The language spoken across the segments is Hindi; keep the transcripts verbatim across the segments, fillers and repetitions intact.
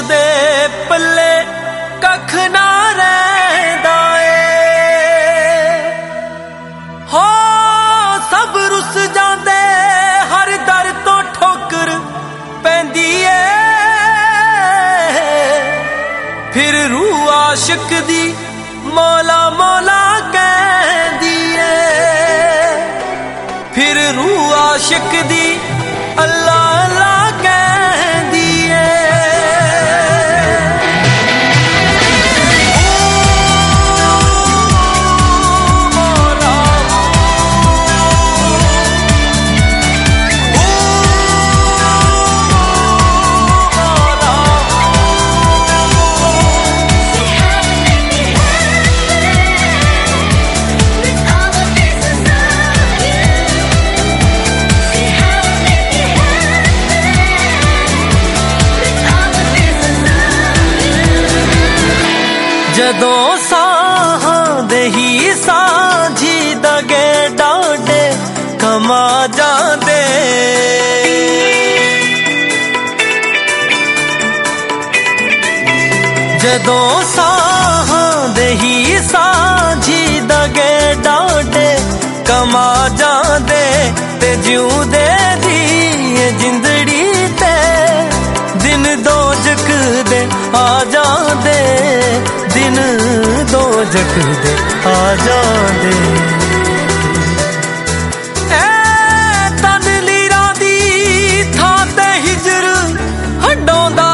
दे पल्ले कख ना रहिंदा ए हो सब रुस जांदे हर दर तो ठोकर पैंदी ए फिर रूह आशिक दी मौला मौला कहंदी ए फिर रूह आशिक दी अल्लाह अल्लाह कहंदी ए जदों साहां दे ही सांझी दगे डांडे कमा जांदे जदों साहां दे ही सांझी दगे डांडे कमा जांदे ते जिउंदे दी जिंदड़ी ते दिन दो जक दे आ जांदे दिन दो जक दे आ जांदे ए तन लीरा दी थां ते हिजर हंडोंदा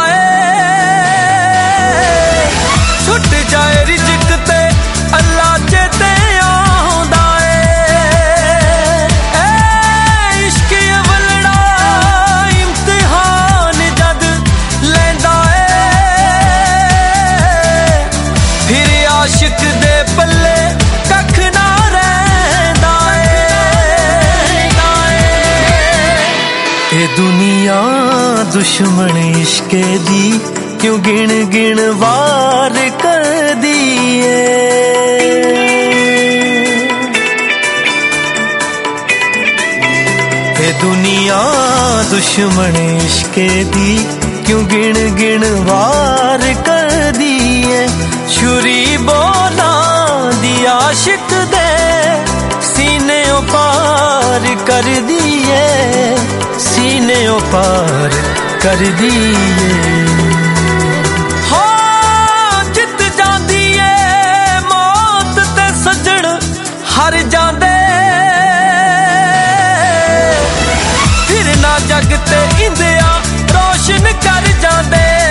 ए छुट जाए रिज़्क ते अल्लाह चेते आउंदा ए ए इश्क वलड़ा इम्तिहान जद लैंदा आशिक दे पल्ले कख ना रहिंदा ए दुनिया दुश्मन इश्के दी क्यों गिण गिण वार कर दिए ए दुनिया दुश्मन इश्के दी क्यों गिण गिण वार कर दिए छुरी बोला दी आशिक दे सीने पार कर दिए सीने पार कर दिए हो जित जांदी ए मौत ते सजण हर जांदे फिर ना जग ते इंदिया रोशन कर जांदे